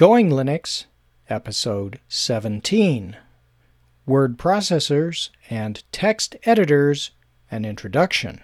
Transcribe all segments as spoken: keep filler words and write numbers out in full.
Going Linux, Episode seventeen. Word Processors and Text Editors, an Introduction.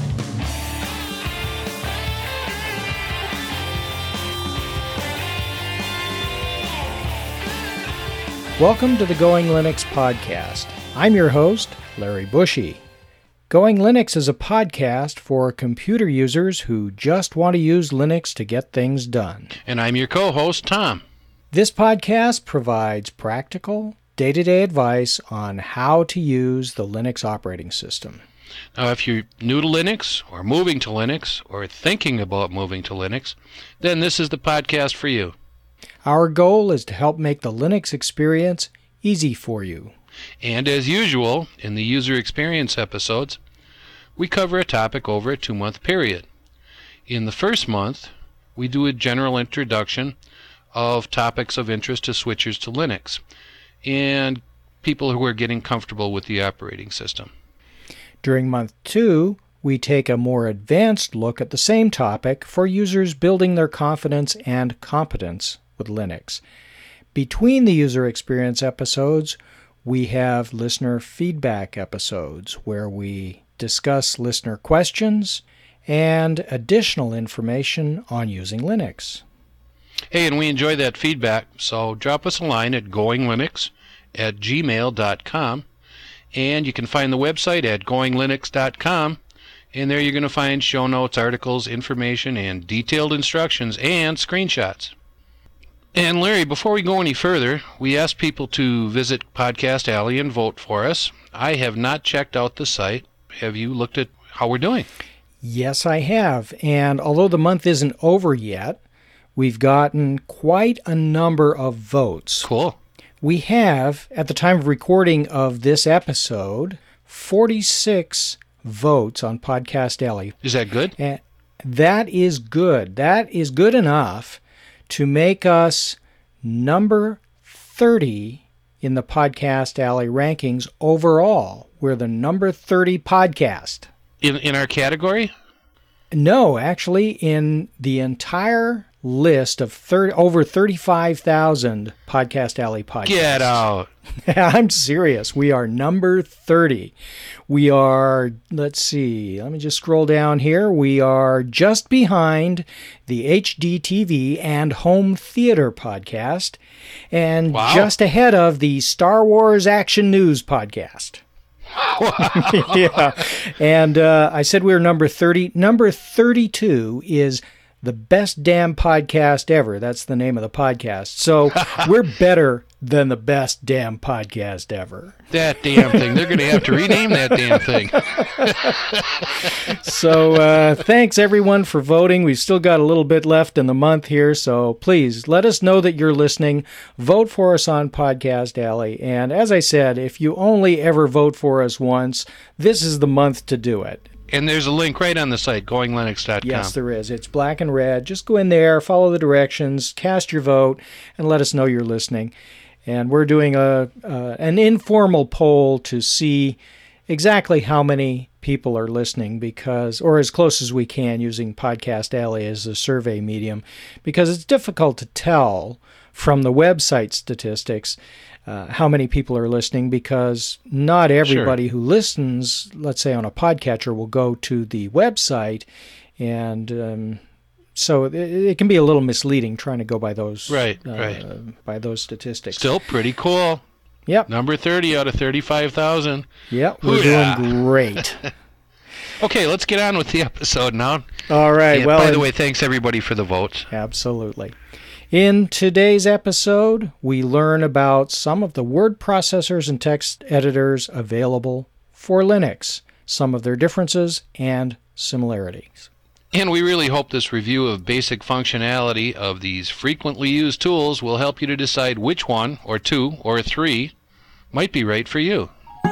Welcome to the Going Linux podcast. I'm your host, Larry Bushy. Going Linux is a podcast for computer users who just want to use Linux to get things done. And I'm your co-host, Tom. This podcast provides practical, day-to-day advice on how to use the Linux operating system. Now, if you're new to Linux, or moving to Linux, or thinking about moving to Linux, then this is the podcast for you. Our goal is to help make the Linux experience easy for you. And as usual, in the user experience episodes, we cover a topic over a two-month period. In the first month, we do a general introduction of topics of interest to switchers to Linux and people who are getting comfortable with the operating system. During month two, we take a more advanced look at the same topic for users building their confidence and competence with Linux. Between the user experience episodes, we have listener feedback episodes where we discuss listener questions and additional information on using Linux. Hey, and we enjoy that feedback, so drop us a line at goinglinux at gmail dot com, and you can find the website at going linux dot com, and there you're going to find show notes, articles, information, and detailed instructions and screenshots. And Larry, before we go any further, we asked people to visit Podcast Alley and vote for us. I have not checked out the site. Have you looked at how we're doing? Yes, I have. And although the month isn't over yet, we've gotten quite a number of votes. Cool. We have, at the time of recording of this episode, forty-six votes on Podcast Alley. Is that good? And that is good. That is good enough to make us number thirty in the Podcast Alley rankings overall. We're the number thirty podcast. In in our category? No, actually, in the entire list of thirty, over thirty-five thousand Podcast Alley podcasts. Get out. I'm serious. We are number thirty. We are, let's see, let me just scroll down here. We are just behind the H D T V and Home Theater podcast, and wow. just ahead of the Star Wars Action News podcast. Wow. Yeah. And uh, I said we were number thirty. Number thirty-two is The Best Damn Podcast Ever. That's the name of the podcast. So we're better than the best damn podcast ever. That damn thing. They're going to have to rename that damn thing. So uh, thanks, everyone, for voting. We've still got a little bit left in the month here, so please let us know that you're listening. Vote for us on Podcast Alley. And as I said, if you only ever vote for us once, this is the month to do it. And there's a link right on the site, going linux dot com. Yes, there is. It's black and red. Just go in there, follow the directions, cast your vote, and let us know you're listening. And we're doing a uh, an informal poll to see exactly how many people are listening, because, or as close as we can, using Podcast Alley as a survey medium, because it's difficult to tell from the website statistics Uh, how many people are listening, because not everybody Sure. who listens, let's say on a podcatcher, will go to the website, and um, so it, it can be a little misleading trying to go by those right, uh, right. by those statistics. Still pretty cool. Yep. Number thirty out of thirty-five thousand. Yep, we're Hoo-yah. doing great. Okay, let's get on with the episode now. All right. And well, by the and- way, thanks everybody for the votes. Absolutely. In today's episode, we learn about some of the word processors and text editors available for Linux, some of their differences and similarities. And we really hope this review of basic functionality of these frequently used tools will help you to decide which one, or two, or three might be right for you.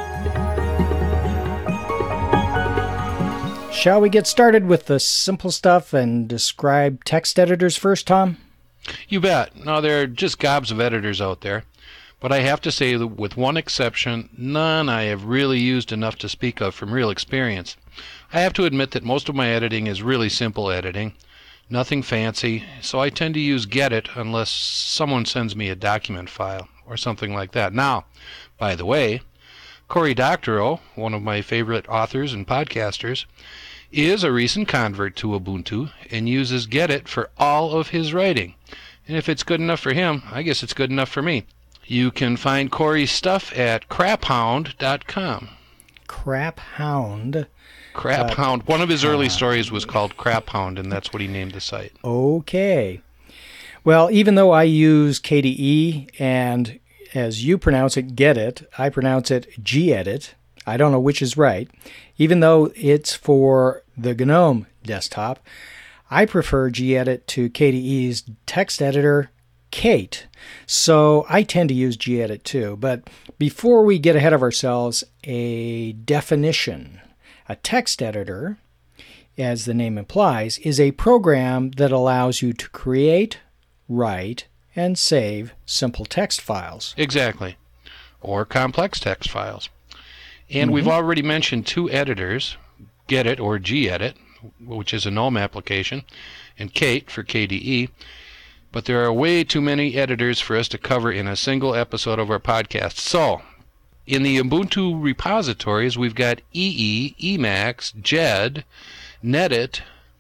Shall we get started with the simple stuff and describe text editors first, Tom? You bet. Now, there are just gobs of editors out there, but I have to say that with one exception, none I have really used enough to speak of from real experience. I have to admit that most of my editing is really simple editing, Nothing fancy, so I tend to use Gedit unless someone sends me a document file or something like that. Now, by the way, Cory Doctorow, one of my favorite authors and podcasters, is a recent convert to Ubuntu and uses Gedit for all of his writing. And if it's good enough for him, I guess it's good enough for me. You can find Cory's stuff at crap hound dot com. Crap Hound. Crap Hound. One of his early stories was called Crap Hound, and that's what he named the site. Okay. Well, even though I use K D E, and as you pronounce it, Gedit, I pronounce it Gedit. I don't know which is right. Even though it's for the GNOME desktop, I prefer Gedit to K D E's text editor, Kate. So I tend to use Gedit too. But before we get ahead of ourselves, a definition. A text editor, as the name implies, is a program that allows you to create, write, and save simple text files. Exactly. Or complex text files. And Mm-hmm. we've already mentioned two editors, Gedit or Gedit, which is a GNOME application, and Kate for K D E. But there are way too many editors for us to cover in a single episode of our podcast. So, in the Ubuntu repositories, we've got E E, Emacs, Ged, Nedit,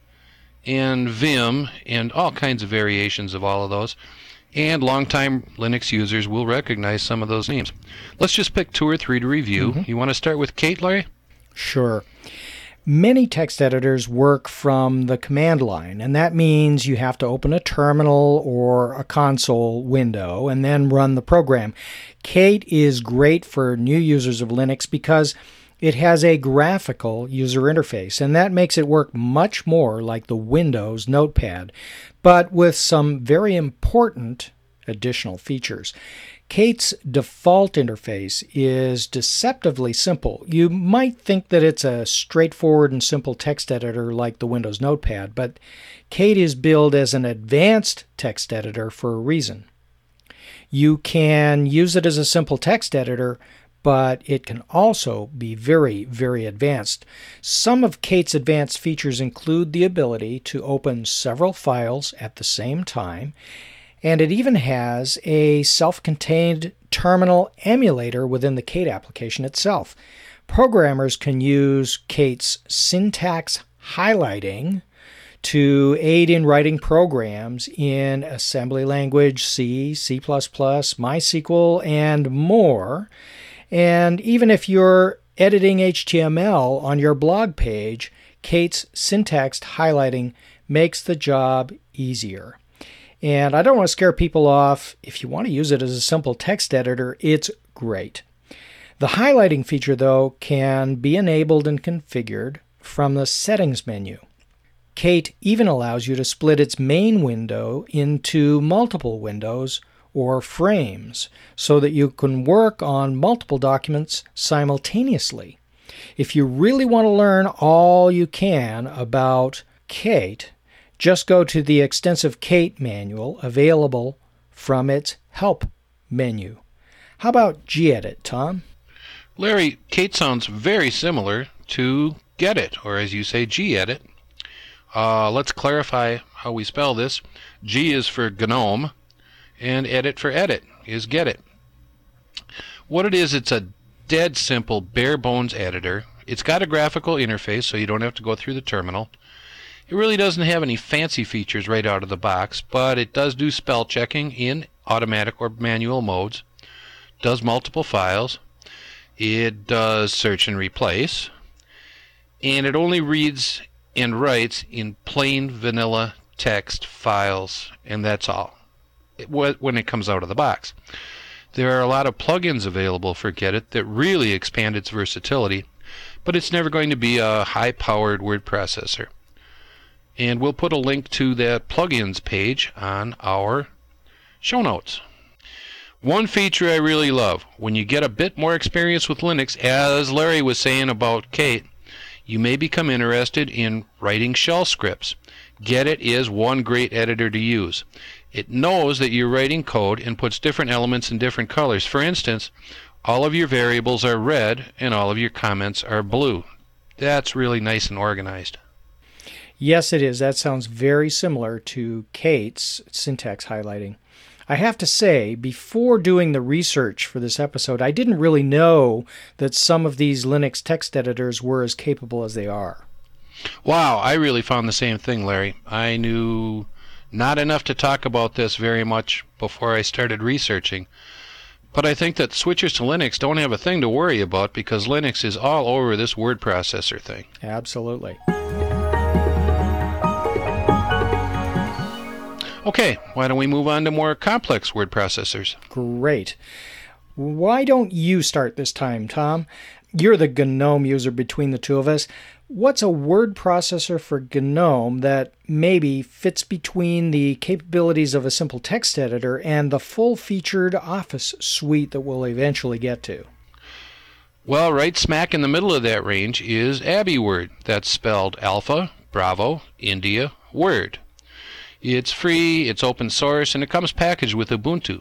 and Vim, and all kinds of variations of all of those. And longtime Linux users will recognize some of those names. Let's just pick two or three to review. Mm-hmm. You want to start with Kate, Larry? Sure. Many text editors work from the command line, and that means you have to open a terminal or a console window and then run the program. Kate is great for new users of Linux because it has a graphical user interface, and that makes it work much more like the Windows Notepad, but with some very important additional features. Kate's default interface is deceptively simple. You might think that it's a straightforward and simple text editor like the Windows Notepad, but Kate is billed as an advanced text editor for a reason. You can use it as a simple text editor, but it can also be very, very advanced. Some of Kate's advanced features include the ability to open several files at the same time, and it even has a self-contained terminal emulator within the Kate application itself. Programmers can use Kate's syntax highlighting to aid in writing programs in assembly language, C, C plus plus, MySQL, and more. And even if you're editing H T M L on your blog page, Kate's syntax highlighting makes the job easier. And I don't want to scare people off. If you want to use it as a simple text editor, it's great. The highlighting feature, though, can be enabled and configured from the settings menu. Kate even allows you to split its main window into multiple windows or frames so that you can work on multiple documents simultaneously. If you really want to learn all you can about Kate, just go to the extensive Kate manual available from its Help menu. How about Gedit, Tom? Larry, Kate sounds very similar to Gedit, or as you say, Gedit. Uh, let's clarify how we spell this. G is for GNOME, and edit for edit is Gedit. What it is, it's a dead simple, bare bones editor. It's got a graphical interface, so you don't have to go through the terminal. It really doesn't have any fancy features right out of the box, but it does do spell checking in automatic or manual modes, does multiple files, it does search and replace, and it only reads and writes in plain vanilla text files, and that's all when it comes out of the box. There are a lot of plugins available for Gedit that really expand its versatility, but it's never going to be a high-powered word processor. And we'll put a link to that plugins page on our show notes. One feature I really love, when you get a bit more experience with Linux, as Larry was saying about Kate, you may become interested in writing shell scripts. Gedit is one great editor to use. It knows that you're writing code and puts different elements in different colors. For instance, all of your variables are red and all of your comments are blue. That's really nice and organized. Yes, it is. That sounds very similar to Kate's syntax highlighting. I have to say, before doing the research for this episode, I didn't really know that some of these Linux text editors were as capable as they are. Wow, I really found the same thing, Larry. I knew not enough to talk about this very much before I started researching. But I think that switchers to Linux don't have a thing to worry about because Linux is all over this word processor thing. Absolutely. Okay, why don't we move on to more complex word processors? Great. Why don't you start this time, Tom? You're the GNOME user between the two of us. What's a word processor for GNOME that maybe fits between the capabilities of a simple text editor and the full-featured Office suite that we'll eventually get to? Well, right smack in the middle of that range is AbiWord. That's spelled Alpha, Bravo, India, Word. It's free, it's open source, and it comes packaged with Ubuntu.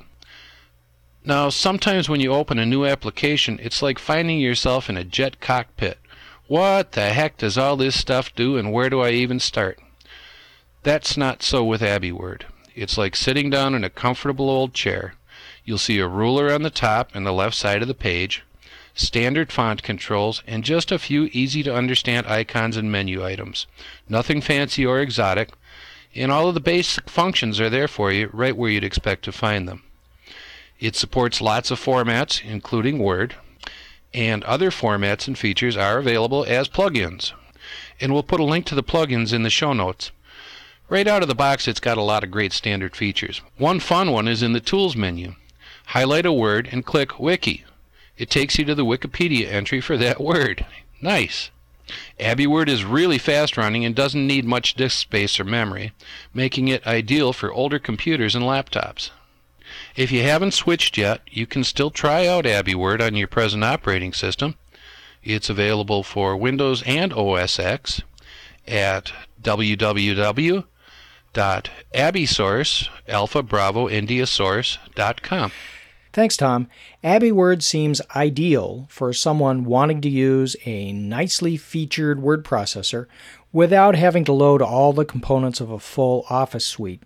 Now, sometimes when you open a new application, it's like finding yourself in a jet cockpit. What the heck does all this stuff do, and where do I even start? That's not so with AbiWord. It's like sitting down in a comfortable old chair. You'll see a ruler on the top and the left side of the page, standard font controls, and just a few easy-to-understand icons and menu items. Nothing fancy or exotic. And all of the basic functions are there for you right where you'd expect to find them. It supports lots of formats, including Word, and other formats and features are available as plugins. And we'll put a link to the plugins in the show notes. Right out of the box, it's got a lot of great standard features. One fun one is in the Tools menu. Highlight a word and click Wiki. It takes you to the Wikipedia entry for that word. Nice! AbiWord is really fast running and doesn't need much disk space or memory, making it ideal for older computers and laptops. If you haven't switched yet, you can still try out AbiWord on your present operating system. It's available for Windows and O S X at w w w dot abisource alpha bravo india source dot com. Thanks, Tom. AbiWord seems ideal for someone wanting to use a nicely featured word processor without having to load all the components of a full Office suite.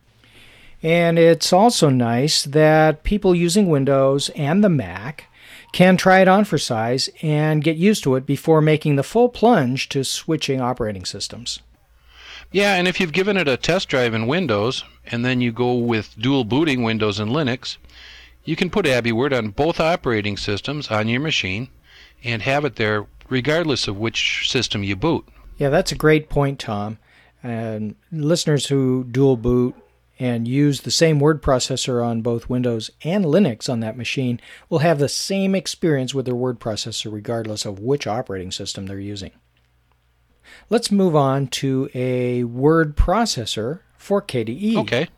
And it's also nice that people using Windows and the Mac can try it on for size and get used to it before making the full plunge to switching operating systems. Yeah, and if you've given it a test drive in Windows, and then you go with dual booting Windows and Linux, you can put AbiWord on both operating systems on your machine and have it there regardless of which system you boot. Yeah, that's a great point, Tom. And listeners who dual boot and use the same word processor on both Windows and Linux on that machine will have the same experience with their word processor regardless of which operating system they're using. Let's move on to a word processor for K D E. Okay.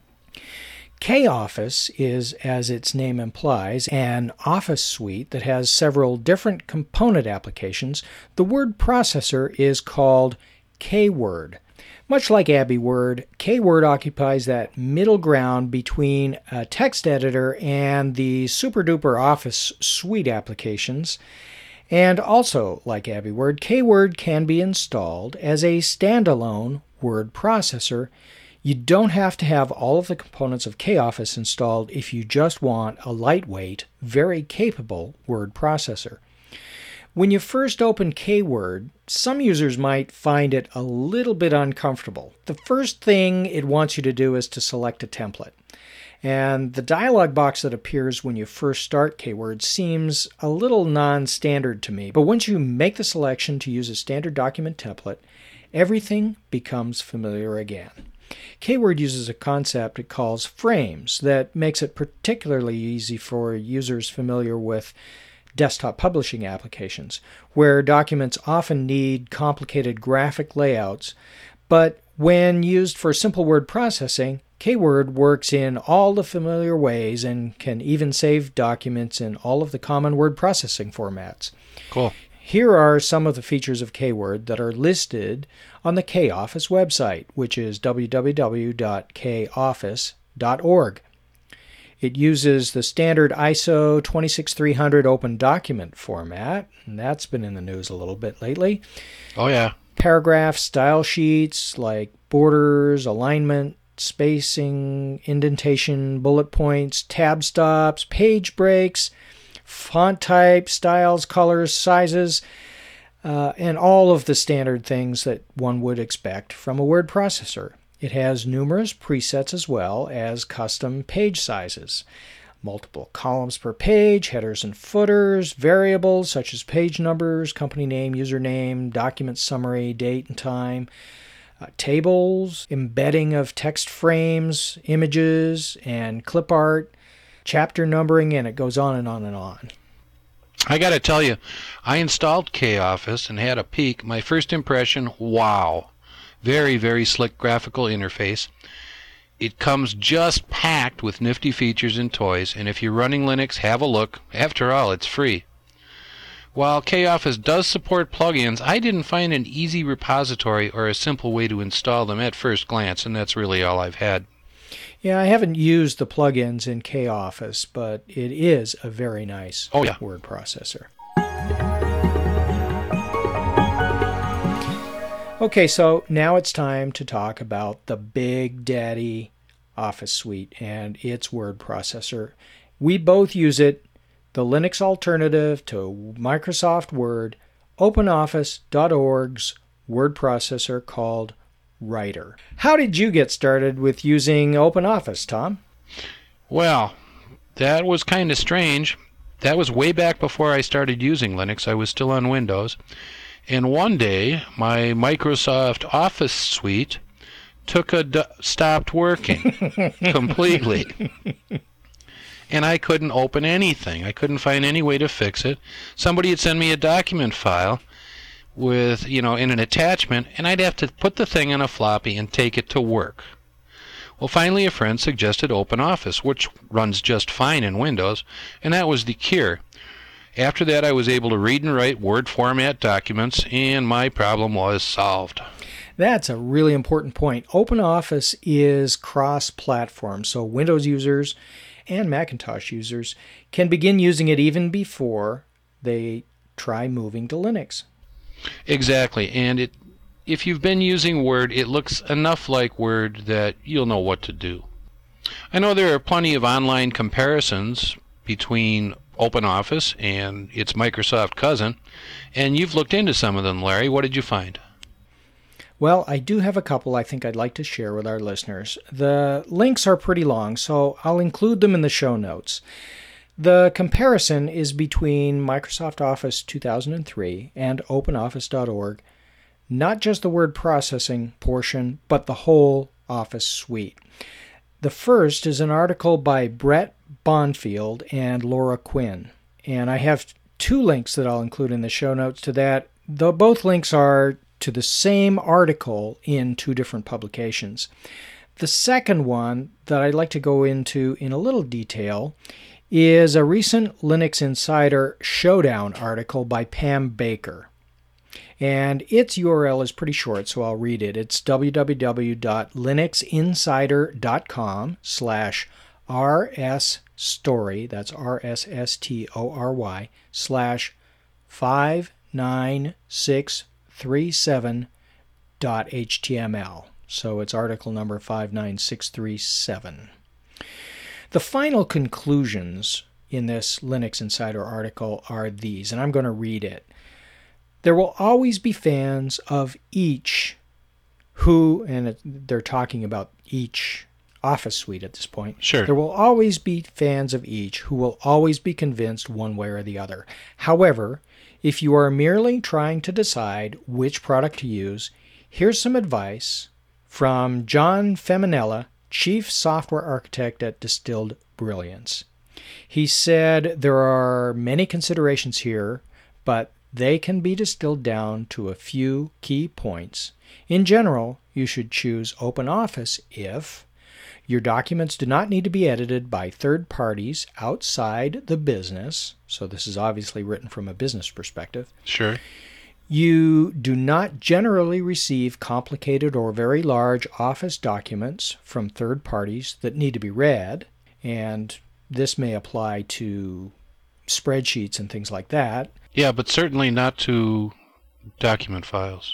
K-Office is, as its name implies, an Office suite that has several different component applications. The word processor is called K-Word. Much like AbiWord, K-Word occupies that middle ground between a text editor and the super-duper Office suite applications. And also, like AbiWord, K-Word can be installed as a standalone word processor. You don't have to have all of the components of K-Office installed if you just want a lightweight, very capable word processor. When you first open K-Word, some users might find it a little bit uncomfortable. The first thing it wants you to do is to select a template. And the dialog box that appears when you first start K-Word seems a little non-standard to me. But once you make the selection to use a standard document template, everything becomes familiar again. K-Word uses a concept it calls frames that makes it particularly easy for users familiar with desktop publishing applications, where documents often need complicated graphic layouts. But when used for simple word processing, K-Word works in all the familiar ways and can even save documents in all of the common word processing formats. Cool. Here are some of the features of K-Word that are listed on the K-Office website, which is w w w dot k office dot org. It uses the standard I S O twenty-six three hundred open document format, and that's been in the news a little bit lately. Oh, yeah. paragraph style sheets like borders, alignment, spacing, indentation, bullet points, tab stops, page breaks, font type, styles, colors, sizes, uh, and all of the standard things that one would expect from a word processor. It has numerous presets as well as custom page sizes. Multiple columns per page, headers and footers, variables such as page numbers, company name, username, document summary, date and time, uh, tables, embedding of text frames, images, and clip art, chapter numbering, and it goes on and on and on. I got to tell you, I installed KOffice and had a peek. My first impression, wow. Very, very slick graphical interface. It comes just packed with nifty features and toys, and if you're running Linux, have a look. After all, it's free. While KOffice does support plugins, I didn't find an easy repository or a simple way to install them at first glance, and that's really all I've had. Yeah, I haven't used the plugins in KOffice, but it is a very nice oh, yeah. word processor. Okay, so now it's time to talk about the Big Daddy Office Suite and its word processor. We both use it, the Linux alternative to Microsoft Word, OpenOffice dot org's word processor called Writer. How did you get started with using OpenOffice, Tom? Well, that was kind of strange. That was way back before I started using Linux. I was still on Windows. And one day, my Microsoft Office suite took a d- stopped working completely. And I couldn't open anything. I couldn't find any way to fix it. Somebody had sent me a document file with, you know, in an attachment, and I'd have to put the thing on a floppy and take it to work. Well, finally a friend suggested OpenOffice, which runs just fine in Windows, and that was the cure. After that, I was able to read and write Word format documents, and my problem was solved. That's a really important point. OpenOffice is cross-platform, so Windows users and Macintosh users can begin using it even before they try moving to Linux. Exactly, and it, if you've been using Word, it looks enough like Word that you'll know what to do. I know there are plenty of online comparisons between OpenOffice and its Microsoft cousin, and you've looked into some of them, Larry. What did you find? Well, I do have a couple I think I'd like to share with our listeners. The links are pretty long, so I'll include them in the show notes. The comparison is between Microsoft Office two thousand three and OpenOffice dot org, not just the word processing portion, but the whole Office suite. The first is an article by Brett Bonfield and Laura Quinn, and I have two links that I'll include in the show notes to that, though both links are to the same article in two different publications. The second one that I'd like to go into in a little detail is a recent Linux Insider Showdown article by Pam Baker. And its U R L is pretty short, so I'll read it. It's www.linuxinsider.com slash rsstory, that's R S S T O R Y, slash five nine six three seven dot H T M L. So it's article number five nine six three seven. The final conclusions in this Linux Insider article are these, and I'm going to read it. There will always be fans of each who, and it, they're talking about each Office suite at this point. Sure. There will always be fans of each who will always be convinced one way or the other. However, if you are merely trying to decide which product to use, here's some advice from John Feminella, Chief Software Architect at Distilled Brilliance. He said there are many considerations here, but they can be distilled down to a few key points. In general, you should choose OpenOffice if your documents do not need to be edited by third parties outside the business. So this is obviously written from a business perspective. Sure. You do not generally receive complicated or very large Office documents from third parties that need to be read, and this may apply to spreadsheets and things like that. Yeah, but certainly not to document files.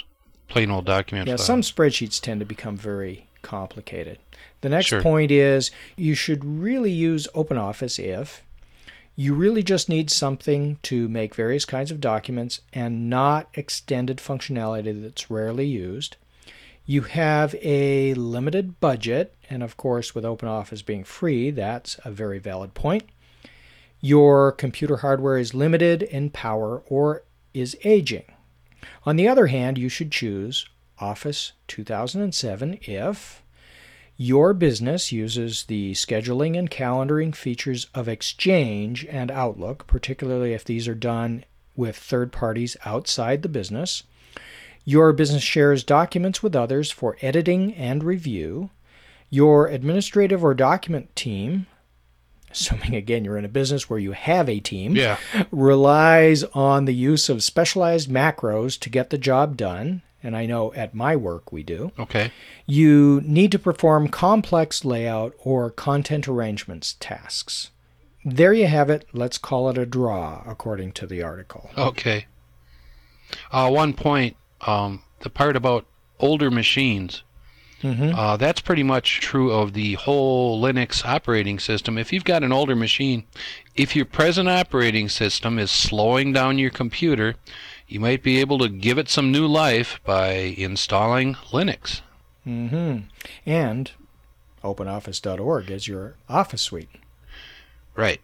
plain old document Yeah, file. some spreadsheets tend to become very complicated. The next Sure. point is you should really use OpenOffice if you really just need something to make various kinds of documents and not extended functionality that's rarely used. You have a limited budget, and of course with OpenOffice being free, that's a very valid point. Your computer hardware is limited in power or is aging. On the other hand, you should choose Office two thousand seven if your business uses the scheduling and calendaring features of Exchange and Outlook, particularly if these are done with third parties outside the business. Your business shares documents with others for editing and review. Your administrative or document team, assuming again you're in a business where you have a team, Yeah. relies on the use of specialized macros to get the job done. And I know at my work we do. Okay. You need to perform complex layout or content arrangements tasks. There you have it. Let's call it a draw, according to the article. Okay. Uh, one point, um, the part about older machines, Mm-hmm. uh, that's pretty much true of the whole Linux operating system. If you've got an older machine, if your present operating system is slowing down your computer, you might be able to give it some new life by installing Linux. Mm-hmm. And OpenOffice dot org is your Office suite. Right.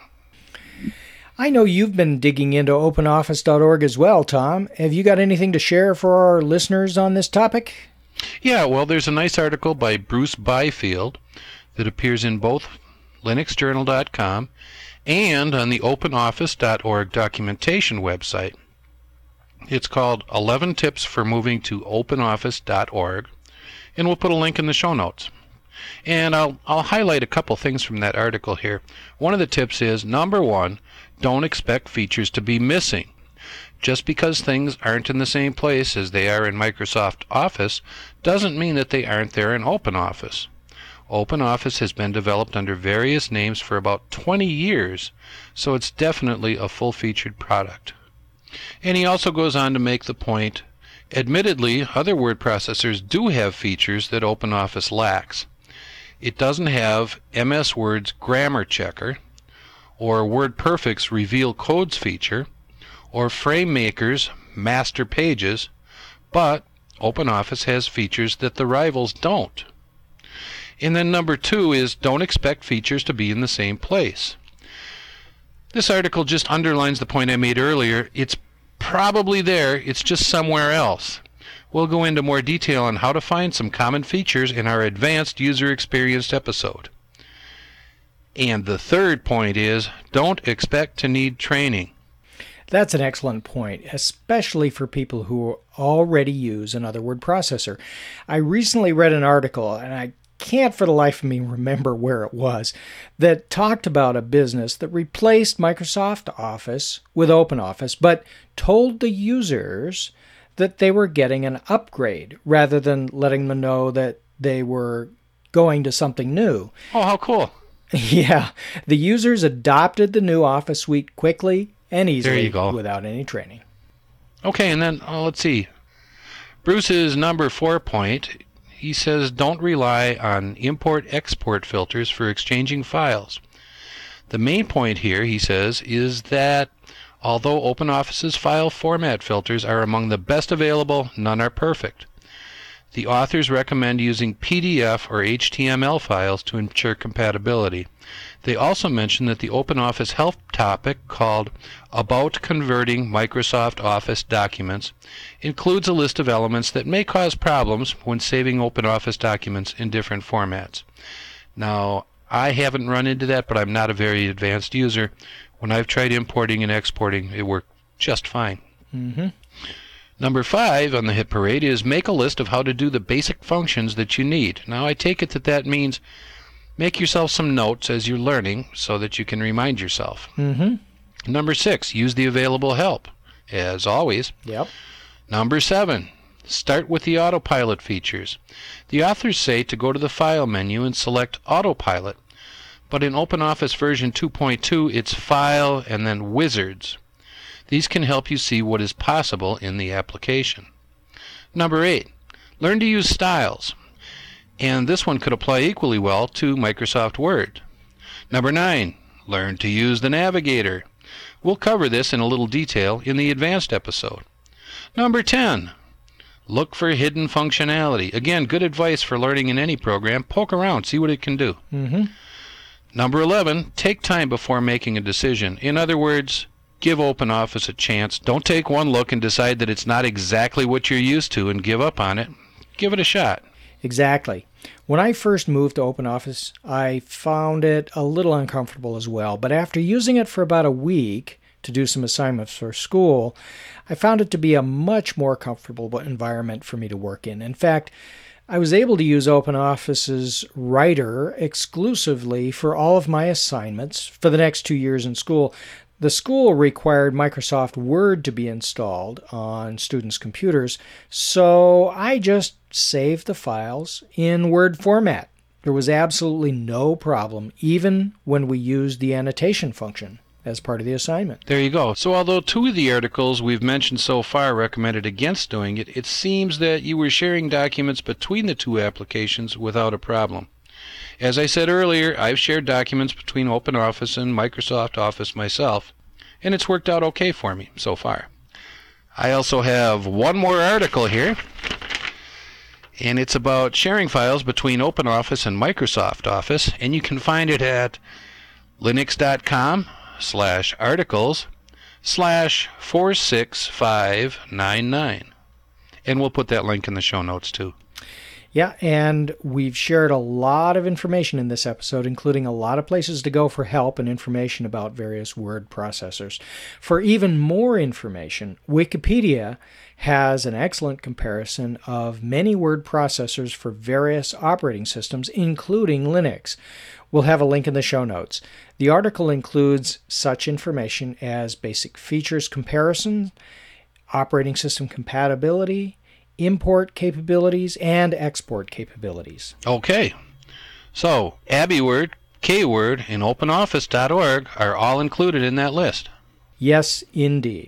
I know you've been digging into OpenOffice dot org as well, Tom. Have you got anything to share for our listeners on this topic? Yeah, well, there's a nice article by Bruce Byfield that appears in both Linux Journal dot com and on the OpenOffice dot org documentation website. It's called eleven Tips for Moving to OpenOffice dot org, and we'll put a link in the show notes. And I'll, I'll highlight a couple things from that article here. One of the tips is, number one, don't expect features to be missing. Just because things aren't in the same place as they are in Microsoft Office doesn't mean that they aren't there in OpenOffice. OpenOffice has been developed under various names for about twenty years, so it's definitely a full-featured product. And he also goes on to make the point, admittedly, other word processors do have features that OpenOffice lacks. It doesn't have M S Word's Grammar Checker, or WordPerfect's Reveal Codes feature, or FrameMaker's Master Pages, but OpenOffice has features that the rivals don't. And then number two is, don't expect features to be in the same place. This article just underlines the point I made earlier. It's probably there, it's just somewhere else. We'll go into more detail on how to find some common features in our Advanced User Experience episode. And the third point is, don't expect to need training. That's an excellent point, especially for people who already use another word processor. I recently read an article, and I can't for the life of me remember where it was, that talked about a business that replaced Microsoft Office with OpenOffice, but told the users that they were getting an upgrade rather than letting them know that they were going to something new. Oh, how cool. Yeah, the users adopted the new Office suite quickly and easily There you go. without any training. Okay, and then uh, let's see. Bruce's number four point, he says don't rely on import-export filters for exchanging files. The main point here, he says, is that although OpenOffice's file format filters are among the best available, none are perfect. The authors recommend using P D F or H T M L files to ensure compatibility. They also mention that the OpenOffice help topic called About Converting Microsoft Office Documents includes a list of elements that may cause problems when saving OpenOffice documents in different formats. Now, I haven't run into that, but I'm not a very advanced user. When I've tried importing and exporting, it worked just fine. Mm-hmm. Number five on the hit parade is make a list of how to do the basic functions that you need. Now, I take it that that means make yourself some notes as you're learning so that you can remind yourself. Mm-hmm. Number six, use the available help, as always. Yep. Number seven, start with the autopilot features. The authors say to go to the File menu and select Autopilot, but in OpenOffice version two point two, it's File and then Wizards. These can help you see what is possible in the application. Number eight, learn to use styles. And this one could apply equally well to Microsoft Word. Number nine, learn to use the navigator. We'll cover this in a little detail in the advanced episode. Number ten, look for hidden functionality. Again, good advice for learning in any program. Poke around, see what it can do. Mm-hmm. Number eleven, take time before making a decision. In other words, give OpenOffice a chance. Don't take one look and decide that it's not exactly what you're used to and give up on it. Give it a shot. Exactly. When I first moved to OpenOffice, I found it a little uncomfortable as well. But after using it for about a week to do some assignments for school, I found it to be a much more comfortable environment for me to work in. In fact, I was able to use OpenOffice's Writer exclusively for all of my assignments for the next two years in school. The school required Microsoft Word to be installed on students' computers, so I just saved the files in Word format. There was absolutely no problem, even when we used the annotation function as part of the assignment. There you go. So although two of the articles we've mentioned so far recommended against doing it, it seems that you were sharing documents between the two applications without a problem. As I said earlier, I've shared documents between OpenOffice and Microsoft Office myself, and it's worked out okay for me so far. I also have one more article here, and it's about sharing files between OpenOffice and Microsoft Office, and you can find it at linux.com slash articles slash four six five nine nine. And we'll put that link in the show notes too. Yeah, and we've shared a lot of information in this episode, including a lot of places to go for help and information about various word processors. For even more information, Wikipedia has an excellent comparison of many word processors for various operating systems, including Linux. We'll have a link in the show notes. The article includes such information as basic features comparison, operating system compatibility, import capabilities, and export capabilities. Okay. So, AbiWord, KWord, and OpenOffice dot org are all included in that list. Yes, indeed.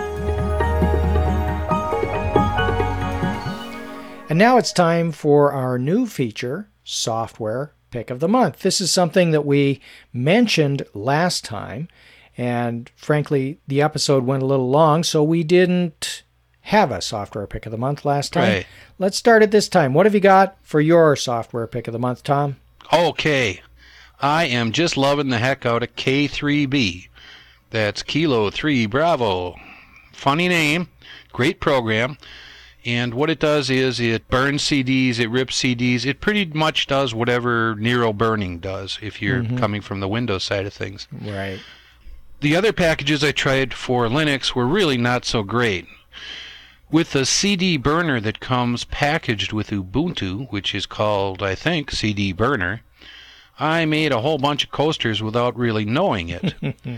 And now it's time for our new feature, Software Pick of the Month. This is something that we mentioned last time, and frankly, the episode went a little long, so we didn't have a Software Pick of the Month last time. Right. Let's start it this time. What have you got for your Software Pick of the Month, Tom? Okay. I am just loving the heck out of K three B. That's Kilo three Bravo. Funny name, great program. And what it does is it burns C Ds, it rips C Ds. It pretty much does whatever Nero burning does if you're mm-hmm. coming from the Windows side of things. Right. The other packages I tried for Linux were really not so great. With the C D burner that comes packaged with Ubuntu, which is called, I think, C D Burner, I made a whole bunch of coasters without really knowing it.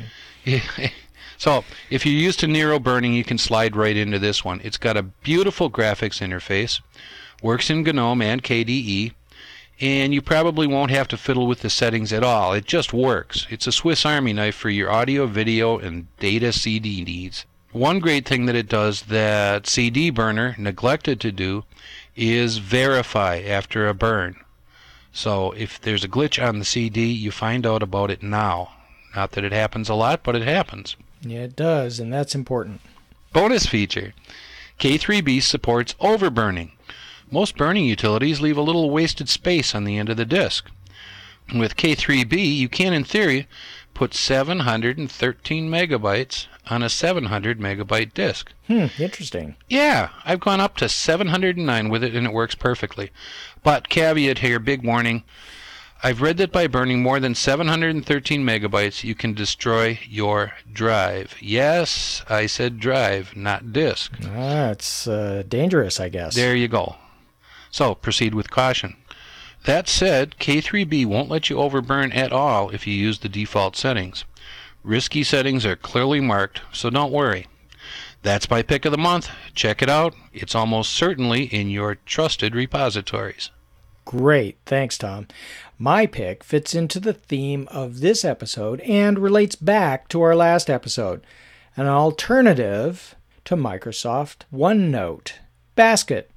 So, if you're used to Nero burning, you can slide right into this one. It's got a beautiful graphics interface, works in GNOME and K D E, and you probably won't have to fiddle with the settings at all. It just works. It's a Swiss Army knife for your audio, video, and data C D needs. One great thing that it does that C D Burner neglected to do is verify after a burn. So if there's a glitch on the C D, you find out about it now. Not that it happens a lot, but it happens. Yeah, it does, and that's important. Bonus feature. K three B supports overburning. Most burning utilities leave a little wasted space on the end of the disk. With K three B, you can, in theory, put seven hundred thirteen megabytes on a seven hundred megabyte disk. Hmm, interesting. Yeah, I've gone up to seven hundred nine with it, and it works perfectly. But caveat here, big warning. I've read that by burning more than seven hundred thirteen megabytes, you can destroy your drive. Yes, I said drive, not disk. Ah, it's uh, dangerous, I guess. There you go. So, proceed with caution. That said, K three B won't let you overburn at all if you use the default settings. Risky settings are clearly marked, so don't worry. That's my pick of the month. Check it out. It's almost certainly in your trusted repositories. Great. Thanks, Tom. My pick fits into the theme of this episode and relates back to our last episode, an alternative to Microsoft OneNote, Basket.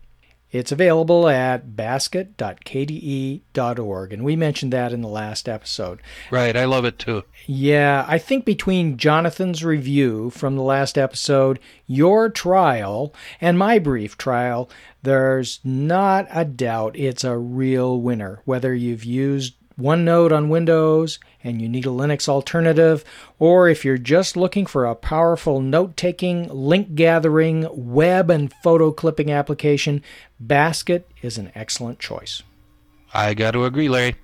It's available at basket dot k d e dot org, and we mentioned that in the last episode. Right, I love it too. Yeah, I think between Jonathan's review from the last episode, your trial, and my brief trial, there's not a doubt it's a real winner. Whether you've used OneNote on Windows and you need a Linux alternative, or if you're just looking for a powerful note-taking, link-gathering, web and photo clipping application, Basket is an excellent choice. I got to agree, Larry.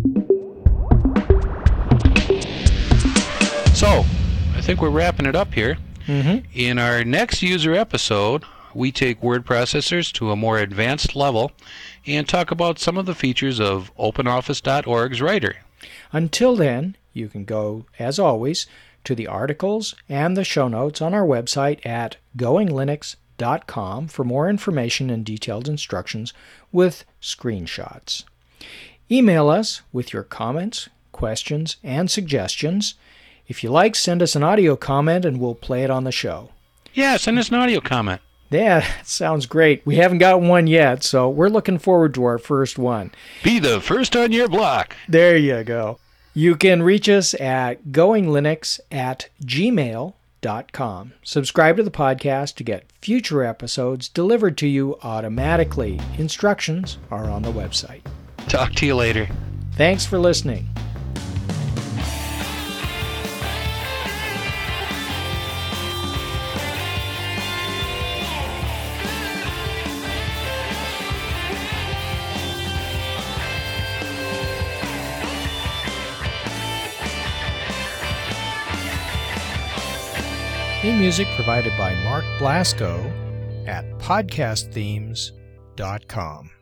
So, I think we're wrapping it up here. Mm-hmm. In our next user episode, we take word processors to a more advanced level and talk about some of the features of OpenOffice dot org's Writer. Until then, you can go, as always, to the articles and the show notes on our website at going linux dot com for more information and detailed instructions with screenshots. Email us with your comments, questions, and suggestions. If you like, send us an audio comment and we'll play it on the show. Yeah, send us an audio comment. Yeah, that sounds great. We haven't got one yet, so we're looking forward to our first one. Be the first on your block. There you go. You can reach us at goinglinux at gmail dot com. Subscribe to the podcast to get future episodes delivered to you automatically. Instructions are on the website. Talk to you later. Thanks for listening. Theme music provided by Mark Blasco at podcast themes dot com.